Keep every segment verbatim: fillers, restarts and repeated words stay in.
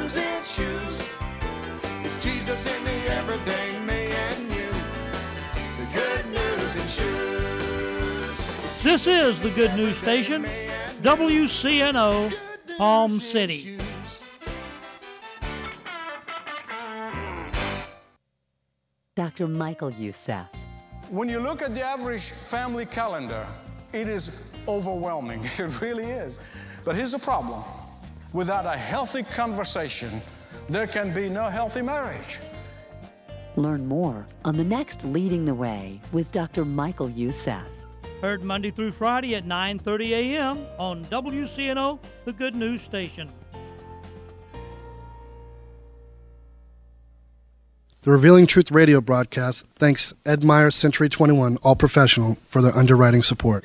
news in shoes. It's Jesus in the everyday me and you. The good news in shoes. This is the Good News Station, W C N O, Palm City. Doctor Michael Youssef. When you look at the average family calendar, it is overwhelming. It really is. But here's the problem. Without a healthy conversation, there can be no healthy marriage. Learn more on the next Leading the Way with Doctor Michael Youssef. Heard Monday through Friday at nine thirty a.m. on W C N O, the Good News Station. The Revealing Truth radio broadcast thanks Ed Meyer Century twenty-one All Professional for their underwriting support.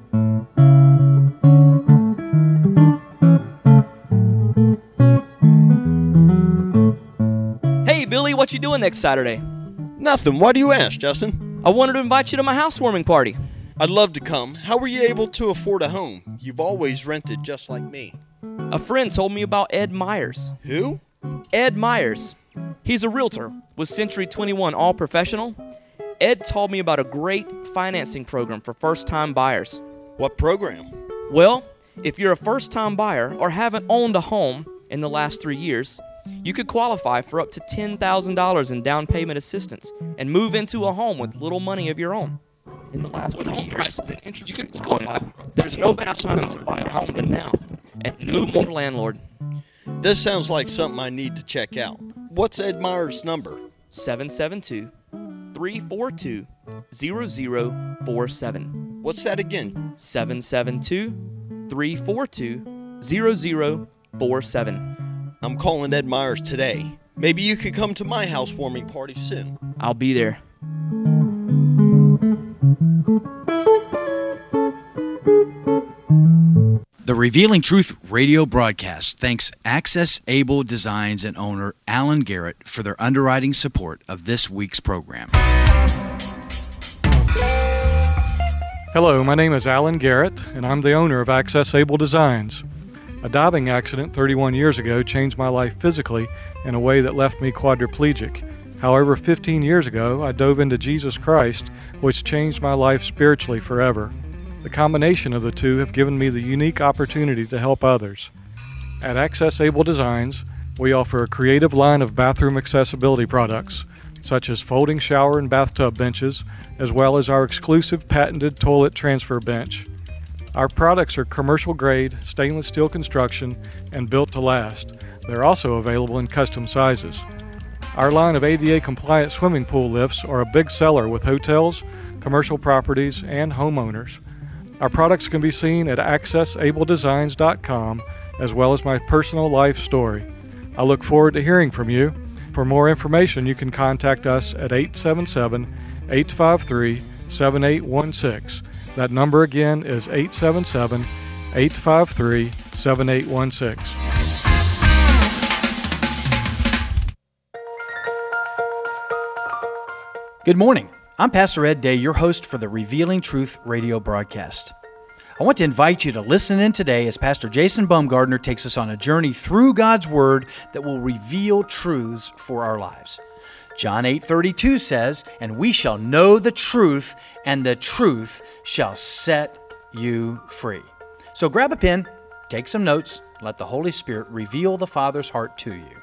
Hey, Billy, what you doing next Saturday? Nothing. Why do you ask, Justin? I wanted to invite you to my housewarming party. I'd love to come. How were you able to afford a home? You've always rented just like me. A friend told me about Ed Myers. Who? Ed Myers. He's a realtor with Century twenty-one All Professional. Ed told me about a great financing program for first-time buyers. What program? Well, if you're a first-time buyer or haven't owned a home in the last three years, you could qualify for up to ten thousand dollars in down payment assistance and move into a home with little money of your own. In the last with home prices and interest rates going up, there's no better time to buy a home than now. And no more landlord. This sounds like something I need to check out. What's Ed Meyer's number? seven seven two, three four two, zero zero four seven. What's that again? seven seven two, three four two, zero zero four seven. I'm calling Ed Myers today. Maybe you could come to my housewarming party soon. I'll be there. The Revealing Truth radio broadcast thanks Access Able Designs and owner Alan Garrett for their underwriting support of this week's program. Hello, my name is Alan Garrett, and I'm the owner of Access Able Designs. A diving accident thirty-one years ago changed my life physically in a way that left me quadriplegic. However, fifteen years ago, I dove into Jesus Christ, which changed my life spiritually forever. The combination of the two have given me the unique opportunity to help others. At Access Able Designs, we offer a creative line of bathroom accessibility products, such as folding shower and bathtub benches, as well as our exclusive patented toilet transfer bench. Our products are commercial grade, stainless steel construction, and built to last. They're also available in custom sizes. Our line of A D A compliant swimming pool lifts are a big seller with hotels, commercial properties, and homeowners. Our products can be seen at access able designs dot com, as well as my personal life story. I look forward to hearing from you. For more information, you can contact us at eight seven seven, eight five three, seven eight one six. That number again is eight seven seven, eight five three, seven eight one six. Good morning. I'm Pastor Ed Day, your host for the Revealing Truth radio broadcast. I want to invite you to listen in today as Pastor Jason Baumgardner takes us on a journey through God's Word that will reveal truths for our lives. John eight thirty-two says, "And we shall know the truth, and the truth shall set you free." So grab a pen, take some notes, let the Holy Spirit reveal the Father's heart to you.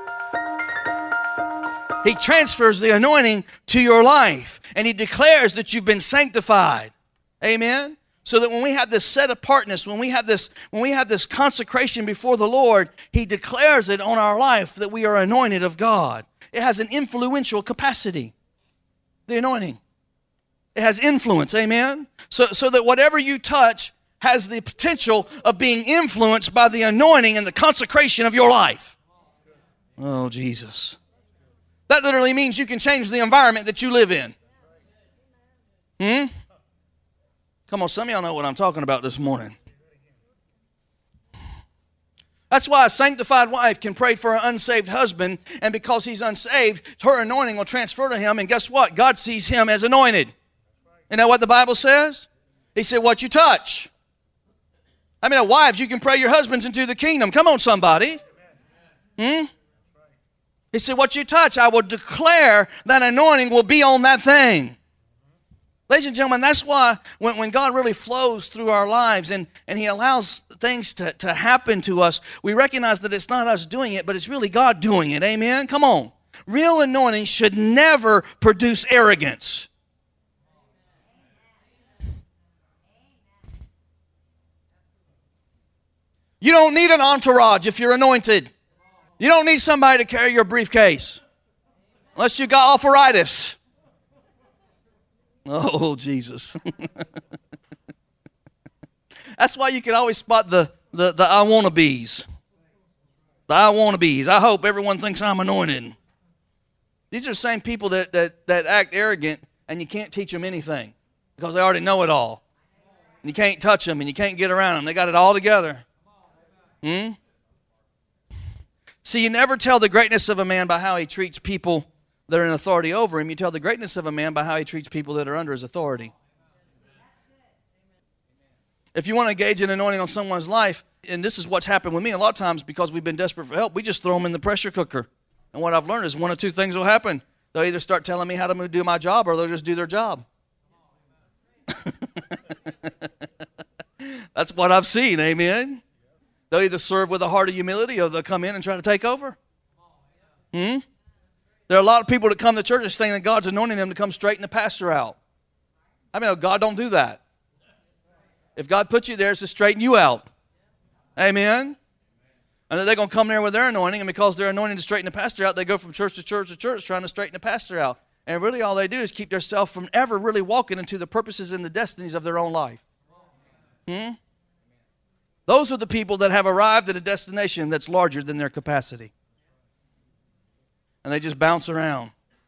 He transfers the anointing to your life, and He declares that you've been sanctified. Amen? So that when we have this set apartness, when we have this, when we have this consecration before the Lord, He declares it on our life that we are anointed of God. It has an influential capacity. The anointing. It has influence, amen? So, so that whatever you touch has the potential of being influenced by the anointing and the consecration of your life. Oh, Jesus. That literally means you can change the environment that you live in. Hmm? Come on, some of y'all know what I'm talking about this morning. That's why a sanctified wife can pray for an unsaved husband, and because he's unsaved, her anointing will transfer to him, and guess what? God sees him as anointed. You know what the Bible says? He said, what you touch. I mean, wives, you can pray your husbands into the kingdom. Come on, somebody. Hmm? He said, what you touch, I will declare that anointing will be on that thing. Ladies and gentlemen, that's why when, when God really flows through our lives and, and He allows things to, to happen to us, we recognize that it's not us doing it, but it's really God doing it. Amen? Come on. Real anointing should never produce arrogance. You don't need an entourage if you're anointed. You don't need somebody to carry your briefcase unless you got arthritis. Oh, Jesus. That's why you can always spot the, the, the I wanna-bees. The I wanna-bees. I hope everyone thinks I'm anointed. These are the same people that, that, that act arrogant, and you can't teach them anything because they already know it all. And you can't touch them, and you can't get around them. They got it all together. Hmm? See, you never tell the greatness of a man by how he treats people that are in authority over him. You tell the greatness of a man by how he treats people that are under his authority. If you want to engage in anointing on someone's life, and this is what's happened with me a lot of times because we've been desperate for help, we just throw them in the pressure cooker. And what I've learned is one of two things will happen. They'll either start telling me how to do my job or they'll just do their job. That's what I've seen, amen? They'll either serve with a heart of humility or they'll come in and try to take over. Hmm? There are a lot of people that come to church just thinking that God's anointing them to come straighten the pastor out. I mean, God don't do that. If God put you there, it's to straighten you out. Amen? And then they're going to come there with their anointing, and because they're anointing to straighten the pastor out, they go from church to church to church trying to straighten the pastor out. And really all they do is keep themselves from ever really walking into the purposes and the destinies of their own life. Hmm? Those are the people that have arrived at a destination that's larger than their capacity. And they just bounce around.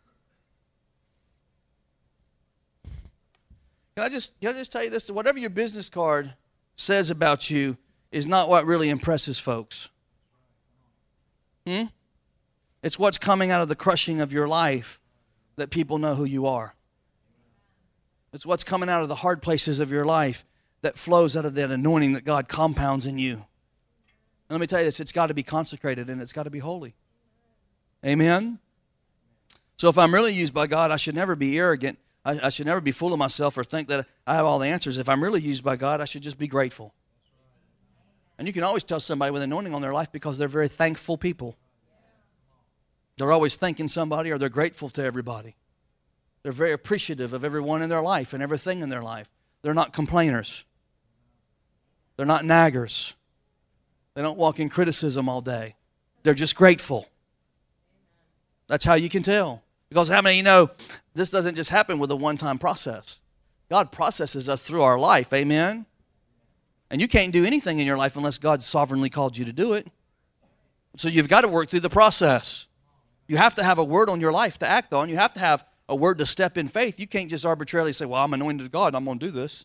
Can I just, can I just tell you this? Whatever your business card says about you is not what really impresses folks. Hmm? It's what's coming out of the crushing of your life that people know who you are. It's what's coming out of the hard places of your life that flows out of that anointing that God compounds in you. And let me tell you this, it's got to be consecrated and it's got to be holy. Amen? So if I'm really used by God, I should never be arrogant. I, I should never be full of myself or think that I have all the answers. If I'm really used by God, I should just be grateful. And you can always tell somebody with anointing on their life because they're very thankful people. They're always thanking somebody or they're grateful to everybody. They're very appreciative of everyone in their life and everything in their life. They're not complainers. They're not naggers. They don't walk in criticism all day. They're just grateful. That's how you can tell. Because how many of you know this doesn't just happen with a one-time process? God processes us through our life, amen? And you can't do anything in your life unless God sovereignly called you to do it. So you've got to work through the process. You have to have a word on your life to act on. You have to have a word to step in faith. You can't just arbitrarily say, well, I'm anointed of God, I'm going to do this.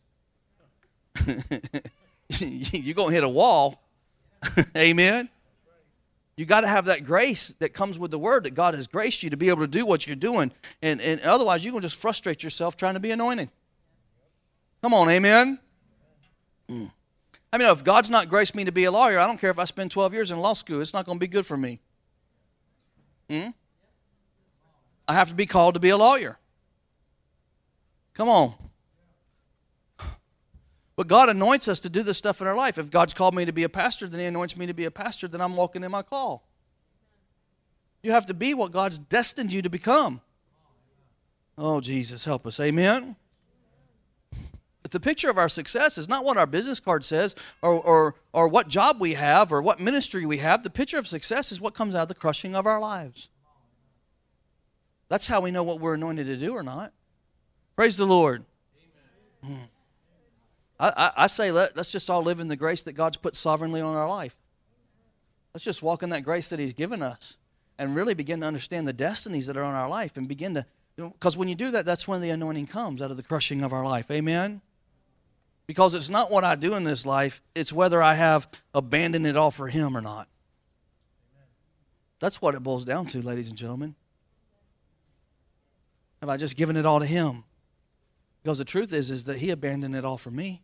You're going to hit a wall. Amen? You got to have that grace that comes with the word that God has graced you to be able to do what you're doing. And, and otherwise, you're going to just frustrate yourself trying to be anointed. Come on, amen? Mm. I mean, if God's not graced me to be a lawyer, I don't care if I spend twelve years in law school. It's not going to be good for me. Hmm? I have to be called to be a lawyer. Come on. But God anoints us to do this stuff in our life. If God's called me to be a pastor, then He anoints me to be a pastor, then I'm walking in my call. You have to be what God's destined you to become. Oh, Jesus, help us. Amen? But the picture of our success is not what our business card says or, or, or what job we have or what ministry we have. The picture of success is what comes out of the crushing of our lives. That's how we know what we're anointed to do or not. Praise the Lord. Hmm. I, I, I say let, let's just all live in the grace that God's put sovereignly on our life. Let's just walk in that grace that He's given us and really begin to understand the destinies that are on our life and begin to, because when you do that, that's when the anointing comes out of the crushing of our life. Amen? Because it's not what I do in this life, it's whether I have abandoned it all for Him or not. That's what it boils down to, ladies and gentlemen. Have I just given it all to Him? Because the truth is, is that He abandoned it all for me.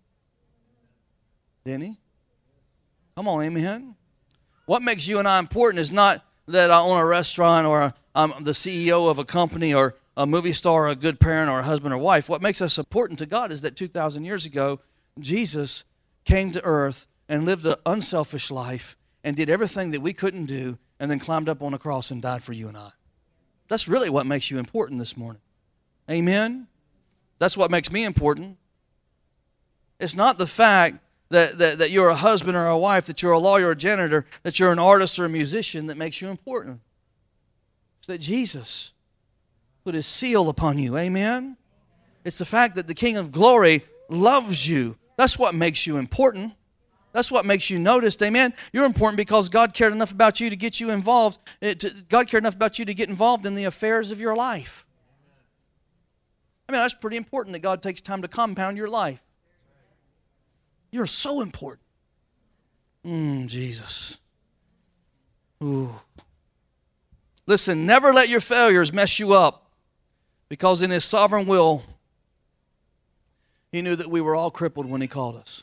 Didn't He? Come on, amen. What makes you and I important is not that I own a restaurant or I'm the C E O of a company or a movie star or a good parent or a husband or wife. What makes us important to God is that two thousand years ago, Jesus came to earth and lived an unselfish life and did everything that we couldn't do and then climbed up on a cross and died for you and I. That's really what makes you important this morning. Amen? That's what makes me important. It's not the fact that, that, that you're a husband or a wife, that you're a lawyer or a janitor, that you're an artist or a musician that makes you important. It's that Jesus put His seal upon you. Amen? It's the fact that the King of Glory loves you. That's what makes you important. That's what makes you noticed. Amen? You're important because God cared enough about you to get you involved. It, to, God cared enough about you to get involved in the affairs of your life. I mean, that's pretty important that God takes time to compound your life. You're so important. Mmm, Jesus. Ooh. Listen, never let your failures mess you up. Because in His sovereign will, He knew that we were all crippled when He called us.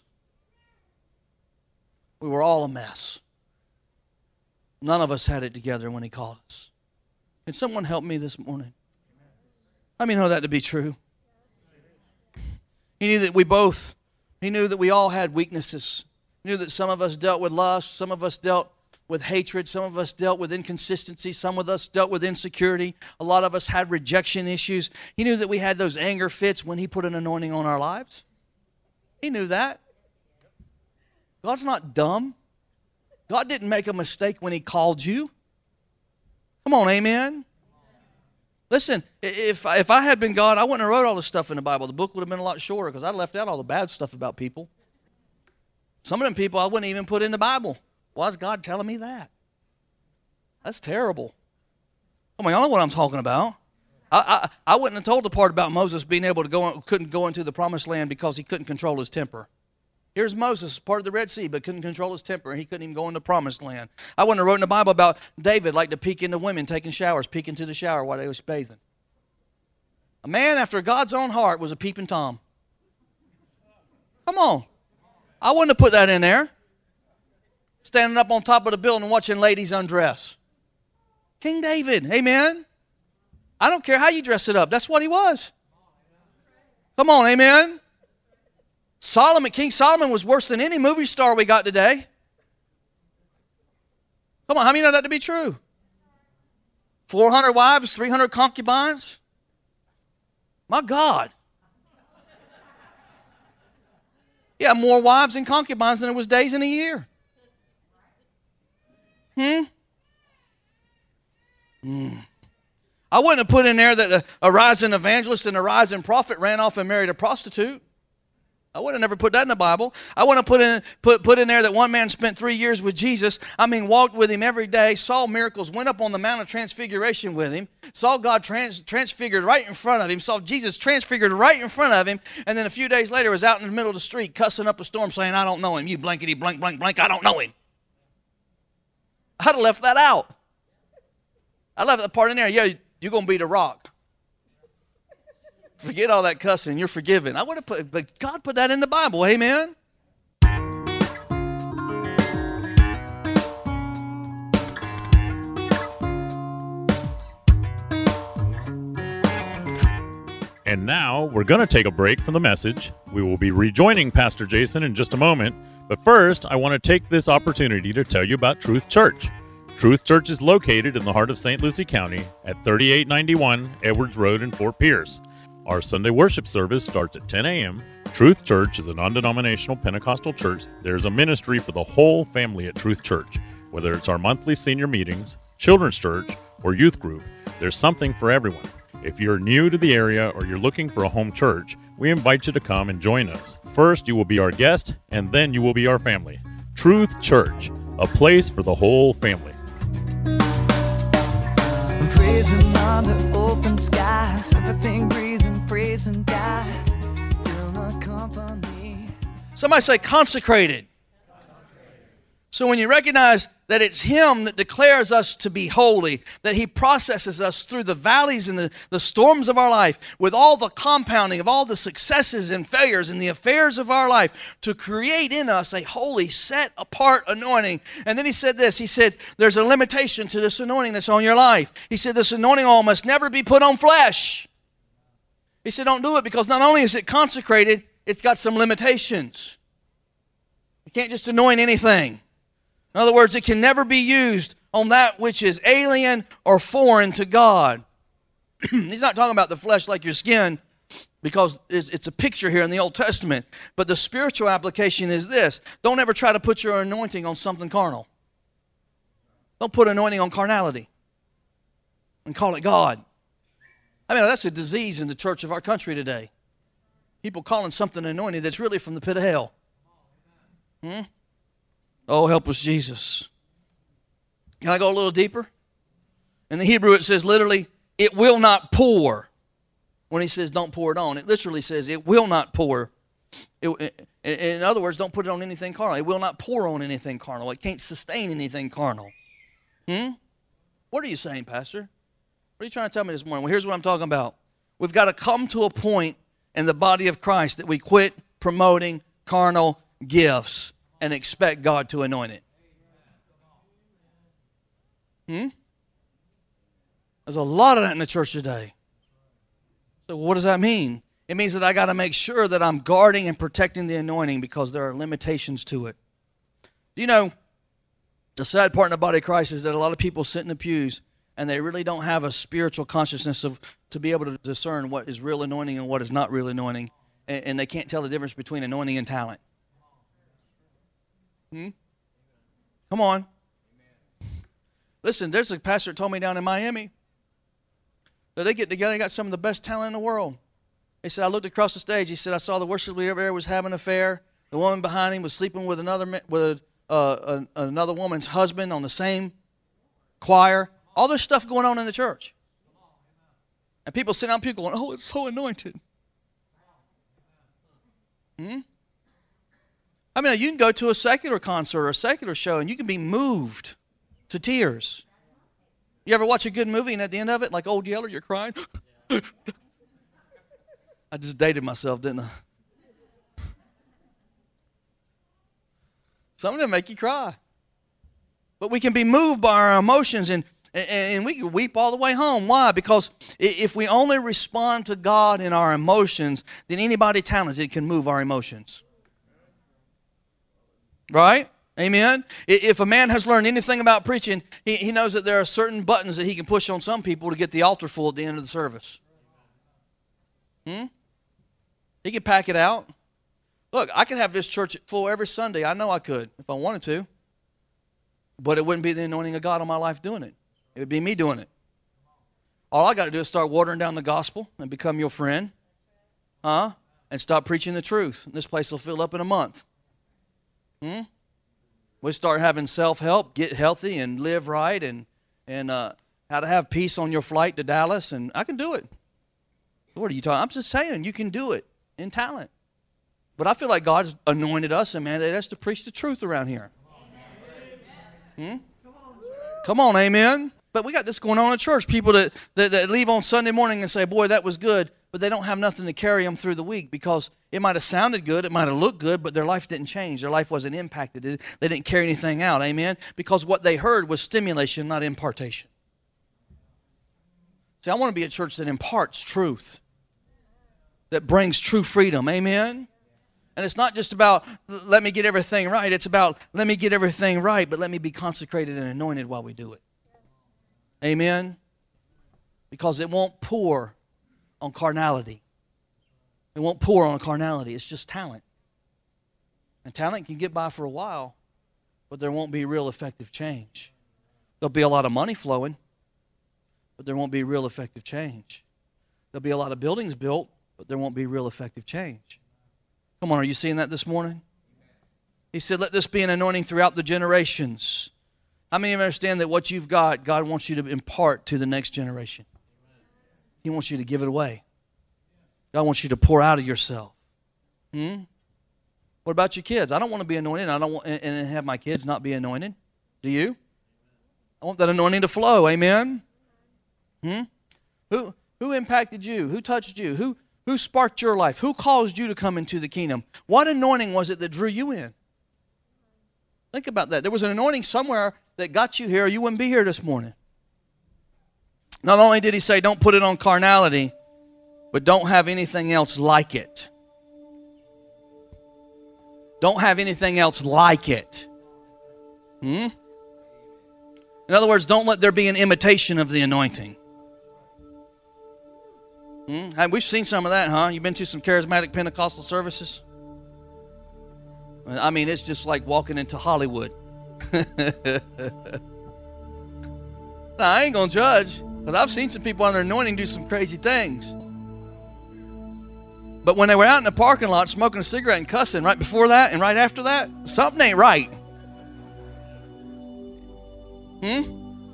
We were all a mess. None of us had it together when He called us. Can someone help me this morning? How many know that to be true? He knew that we both, He knew that we all had weaknesses. He knew that some of us dealt with lust, some of us dealt with hatred, some of us dealt with inconsistency, some of us dealt with insecurity, a lot of us had rejection issues. He knew that we had those anger fits when He put an anointing on our lives. He knew that. God's not dumb. God didn't make a mistake when He called you. Come on, amen? Listen, if, if I had been God, I wouldn't have wrote all this stuff in the Bible. The book would have been a lot shorter because I left out all the bad stuff about people. Some of them people I wouldn't even put in the Bible. Why is God telling me that? That's terrible. Come on, y'all know what I'm talking about. I, I, I wouldn't have told the part about Moses being able to go, couldn't go into the promised land because he couldn't control his temper. Here's Moses, part of the Red Sea, but couldn't control his temper, and he couldn't even go into the promised land. I wouldn't have wrote in the Bible about David like to peek into women taking showers, peek into the shower while they was bathing. A man after God's own heart was a peeping Tom. Come on. I wouldn't have put that in there. Standing up on top of the building watching ladies undress. King David, amen? I don't care how you dress it up. That's what he was. Come on, amen? Solomon, King Solomon was worse than any movie star we got today. Come on, how many know that to be true? four hundred wives, three hundred concubines? My God. He had more wives and concubines than there was days in a year. Hmm? Hmm. I wouldn't have put in there that a, a rising evangelist and a rising prophet ran off and married a prostitute. I would have never put that in the Bible. I want to put in put put in there that one man spent three years with Jesus. I mean, walked with Him every day, saw miracles, went up on the Mount of Transfiguration with Him, saw God trans, transfigured right in front of Him, saw Jesus transfigured right in front of Him, and then a few days later was out in the middle of the street cussing up a storm saying, I don't know Him. You blankety blank blank blank, I don't know Him. I'd have left that out. I left that part in there. Yeah, you're going to be the rock. Forget all that cussing. You're forgiven. I would have put, but God put that in the Bible. Amen. And now we're going to take a break from the message. We will be rejoining Pastor Jason in just a moment. But first, I want to take this opportunity to tell you about Truth Church. Truth Church is located in the heart of Saint Lucie County at thirty-eight ninety-one Edwards Road in Fort Pierce. Our Sunday worship service starts at ten a.m. Truth Church is a non-denominational Pentecostal church. There's a ministry for the whole family at Truth Church. Whether it's our monthly senior meetings, children's church, or youth group, there's something for everyone. If you're new to the area or you're looking for a home church, we invite you to come and join us. First, you will be our guest, and then you will be our family. Truth Church, a place for the whole family. Praising under open skies, everything breathing, praising God. Somebody say consecrated. So when you recognize that it's Him that declares us to be holy, that He processes us through the valleys and the, the storms of our life with all the compounding of all the successes and failures in the affairs of our life to create in us a holy, set-apart anointing. And then He said this, He said, there's a limitation to this anointing that's on your life. He said, this anointing oil must never be put on flesh. He said, don't do it because not only is it consecrated, it's got some limitations. You can't just anoint anything. In other words, it can never be used on that which is alien or foreign to God. He's not talking about the flesh like your skin, because it's a picture here in the Old Testament. But the spiritual application is this. Don't ever try to put your anointing on something carnal. Don't put anointing on carnality and call it God. I mean, that's a disease in the church of our country today. People calling something anointed that's really from the pit of hell. Hmm? Oh, help us, Jesus. Can I go a little deeper? In the Hebrew, it says literally, it will not pour. When he says don't pour it on, it literally says it will not pour. It, in other words, don't put it on anything carnal. It will not pour on anything carnal. It can't sustain anything carnal. Hmm? What are you saying, Pastor? What are you trying to tell me this morning? Well, here's what I'm talking about. We've got to come to a point in the body of Christ that we quit promoting carnal gifts and expect God to anoint it. Hmm? There's a lot of that in the church today. So what does that mean? It means that I got to make sure that I'm guarding and protecting the anointing because there are limitations to it. Do you know, the sad part in the body of Christ is that a lot of people sit in the pews and they really don't have a spiritual consciousness of to be able to discern what is real anointing and what is not real anointing, and, and they can't tell the difference between anointing and talent. Hmm? Come on. Listen, there's a pastor that told me down in Miami that they get together and got some of the best talent in the world. He said, I looked across the stage. He said, I saw the worship leader there was having an affair. The woman behind him was sleeping with another with a, uh, a, another woman's husband on the same choir. All this stuff going on in the church. And people sitting on people going, oh, it's so anointed. Hmm? I mean, you can go to a secular concert or a secular show and you can be moved to tears. You ever watch a good movie and at the end of it, like Old Yeller, you're crying? I just dated myself, didn't I? Some of them make you cry. But we can be moved by our emotions and, and, and we can weep all the way home. Why? Because if we only respond to God in our emotions, then anybody talented can move our emotions. Right? Amen? If a man has learned anything about preaching, he, he knows that there are certain buttons that he can push on some people to get the altar full at the end of the service. Hmm? He can pack it out. Look, I could have this church full every Sunday. I know I could if I wanted to. But it wouldn't be the anointing of God on my life doing it. It would be me doing it. All I got to do is start watering down the gospel and become your friend. Huh? And stop preaching the truth. This place will fill up in a month. Hmm? We start having self-help, get healthy and live right, and, and uh, how to have peace on your flight to Dallas, and I can do it. What are you talking? I'm just saying you can do it in talent. But I feel like God's anointed us and mandated us to preach the truth around here. Hmm? Come on, amen. But we got this going on in church. People that, that, that leave on Sunday morning and say, boy, that was good, but they don't have nothing to carry them through the week because it might have sounded good, it might have looked good, but their life didn't change. Their life wasn't impacted. They didn't carry anything out, amen? Because what they heard was stimulation, not impartation. See, I want to be a church that imparts truth, that brings true freedom, amen? And it's not just about, let me get everything right. It's about, let me get everything right, but let me be consecrated and anointed while we do it. Amen? Because it won't pour on carnality. It won't pour on carnality. It's just talent. And talent can get by for a while, but there won't be real effective change. There'll be a lot of money flowing, but there won't be real effective change. There'll be a lot of buildings built, but there won't be real effective change. Come on, are you seeing that this morning? He said, let this be an anointing throughout the generations. How many of you understand that what you've got, God wants you to impart to the next generation? He wants you to give it away. God wants you to pour out of yourself. Hmm? What about your kids? I don't want to be anointed. I don't want and have my kids not be anointed. Do you? I want that anointing to flow. Amen? Hmm? Who, who impacted you? Who touched you? Who, who sparked your life? Who caused you to come into the kingdom? What anointing was it that drew you in? Think about that. There was an anointing somewhere that got you here, or you wouldn't be here this morning. Not only did he say, don't put it on carnality, but don't have anything else like it. Don't have anything else like it. Hmm? In other words, don't let there be an imitation of the anointing. Hmm? Hey, we've seen some of that, huh? You've been to some charismatic Pentecostal services? I mean, it's just like walking into Hollywood. Now, I ain't going to judge, because I've seen some people on their anointing do some crazy things. But when they were out in the parking lot smoking a cigarette and cussing right before that and right after that, something ain't right. Hmm?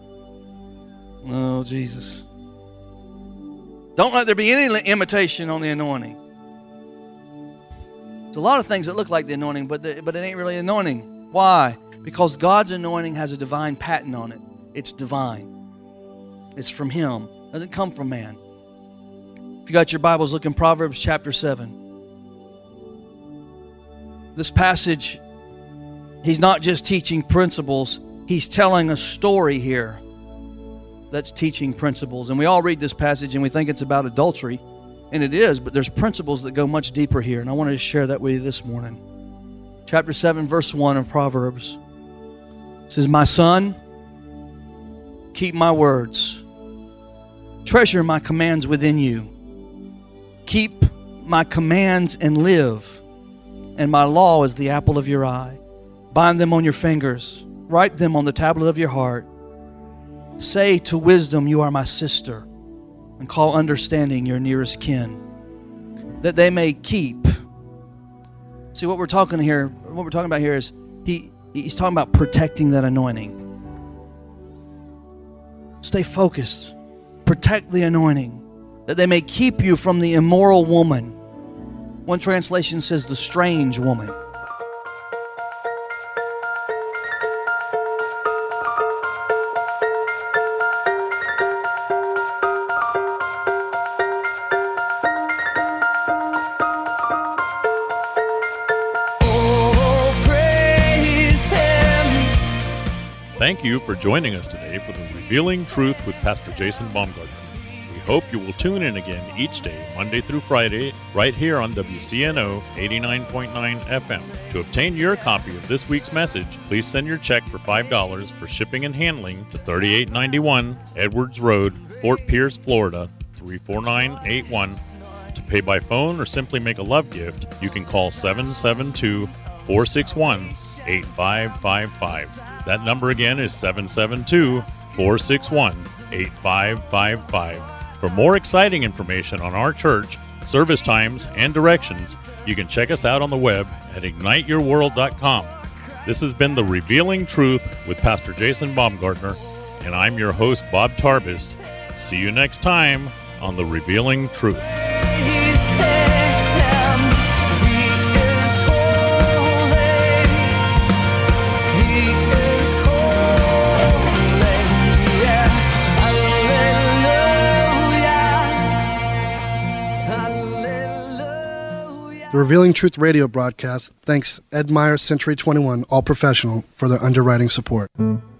Oh, Jesus. Don't let there be any imitation on the anointing. There's a lot of things that look like the anointing, but, the, but it ain't really anointing. Why? Because God's anointing has a divine patent on it. It's divine. It's from Him. It doesn't come from man. If you got your Bibles, look in Proverbs chapter seven. This passage, he's not just teaching principles. He's telling a story here that's teaching principles. And we all read this passage and we think it's about adultery. And it is, but there's principles that go much deeper here. And I wanted to share that with you this morning. Chapter seven, verse one of Proverbs. It says, my son, keep my words. Treasure my commands within you. Keep my commands and live. And my law is the apple of your eye. Bind them on your fingers. Write them on the tablet of your heart. Say to wisdom, you are my sister. And call understanding your nearest kin. That they may keep. See, what we're talking here, what we're talking about here is he, he's talking about protecting that anointing. Stay focused. Protect the anointing. That they may keep you from the immoral woman. One translation says the strange woman. Thank you for joining us today for the Revealing Truth with Pastor Jason Baumgartner. We hope you will tune in again each day, Monday through Friday, right here on W C N O eighty-nine point nine F M. To obtain your copy of this week's message, please send your check for five dollars for shipping and handling to thirty-eight ninety-one Edwards Road, Fort Pierce, Florida, three four nine eight one. To pay by phone or simply make a love gift, you can call seven seven two, four six one, eight five five five. That number again is seven seven two, four six one, eight five five five. For more exciting information on our church, service times, and directions, you can check us out on the web at ignite your world dot com. This has been The Revealing Truth with Pastor Jason Baumgartner, and I'm your host, Bob Tarbis. See you next time on The Revealing Truth. The Revealing Truth radio broadcast thanks Ed Meyer Century twenty-one All Professional for their underwriting support.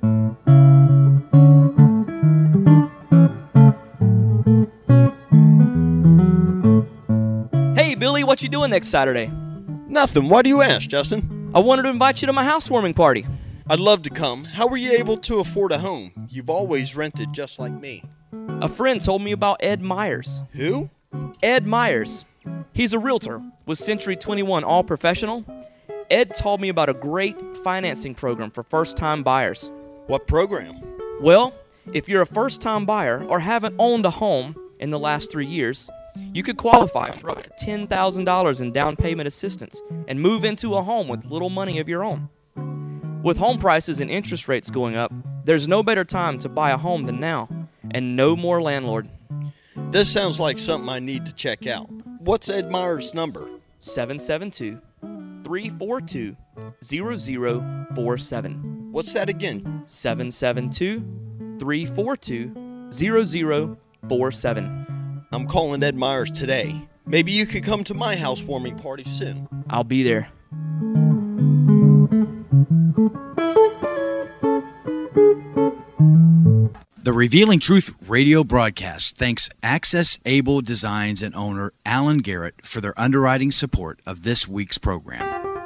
Hey, Billy, what you doing next Saturday? Nothing. Why do you ask, Justin? I wanted to invite you to my housewarming party. I'd love to come. How were you able to afford a home? You've always rented just like me. A friend told me about Ed Myers. Who? Ed Myers. He's a realtor with Century twenty-one All Professional. Ed told me about a great financing program for first-time buyers. What program? Well, if you're a first-time buyer or haven't owned a home in the last three years, you could qualify for up to ten thousand dollars in down payment assistance and move into a home with little money of your own. With home prices and interest rates going up, there's no better time to buy a home than now, and no more landlord. This sounds like something I need to check out. What's Ed Meyer's number? seven seven two, three four two, zero zero four seven. What's that again? seven seven two, three four two, zero zero four seven. I'm calling Ed Myers today. Maybe you could come to my housewarming party soon. I'll be there. The Revealing Truth radio broadcast thanks Access Able Designs and owner Alan Garrett for their underwriting support of this week's program.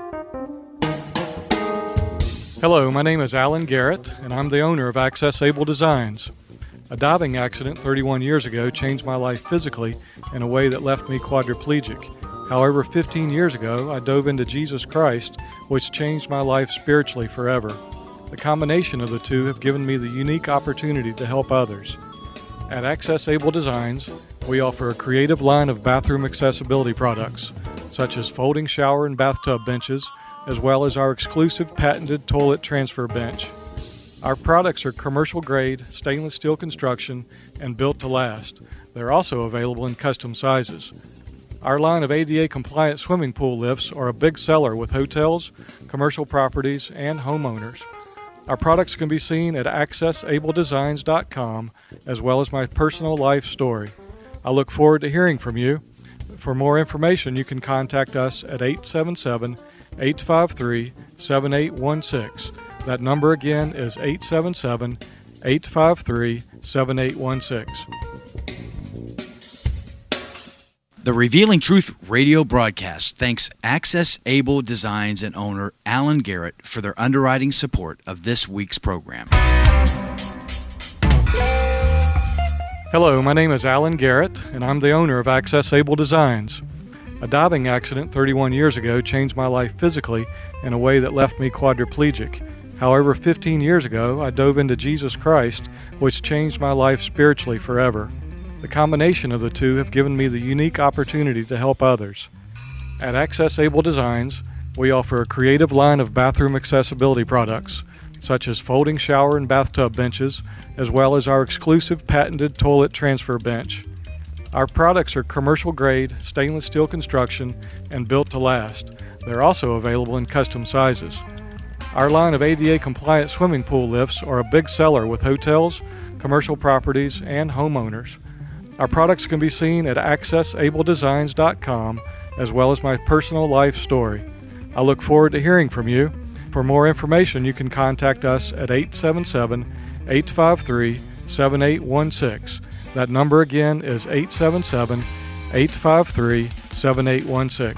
Hello, my name is Alan Garrett, and I'm the owner of Access Able Designs. A diving accident thirty-one years ago changed my life physically in a way that left me quadriplegic. However, fifteen years ago, I dove into Jesus Christ, which changed my life spiritually forever. The combination of the two have given me the unique opportunity to help others. At Access Able Designs, we offer a creative line of bathroom accessibility products, such as folding shower and bathtub benches, as well as our exclusive patented toilet transfer bench. Our products are commercial-grade, stainless steel construction, and built to last. They're also available in custom sizes. Our line of A D A-compliant swimming pool lifts are a big seller with hotels, commercial properties, and homeowners. Our products can be seen at access able designs dot com, as well as my personal life story. I look forward to hearing from you. For more information, you can contact us at eight seven seven, eight five three, seven eight one six. That number again is eight seven seven, eight five three, seven eight one six. The Revealing Truth radio broadcast thanks Access Able Designs and owner Alan Garrett for their underwriting support of this week's program. Hello, my name is Alan Garrett, and I'm the owner of Access Able Designs. A diving accident thirty-one years ago changed my life physically in a way that left me quadriplegic. However, fifteen years ago, I dove into Jesus Christ, which changed my life spiritually forever. The combination of the two have given me the unique opportunity to help others. At Access Able Designs, we offer a creative line of bathroom accessibility products, such as folding shower and bathtub benches, as well as our exclusive patented toilet transfer bench. Our products are commercial-grade, stainless steel construction, and built to last. They're also available in custom sizes. Our line of A D A-compliant swimming pool lifts are a big seller with hotels, commercial properties, and homeowners. Our products can be seen at access able designs dot com, as well as my personal life story. I look forward to hearing from you. For more information, you can contact us at eight seven seven, eight five three, seven eight one six. That number again is eight seven seven, eight five three, seven eight one six.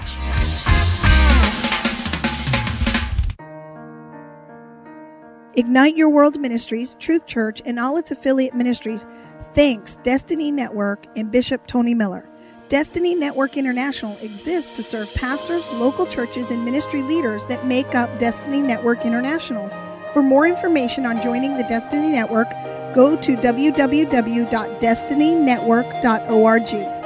Ignite Your World Ministries, Truth Church, and all its affiliate ministries thanks Destiny Network and Bishop Tony Miller. Destiny Network International exists to serve pastors, local churches, and ministry leaders that make up Destiny Network International. For more information on joining the Destiny Network, go to w w w dot destiny network dot org.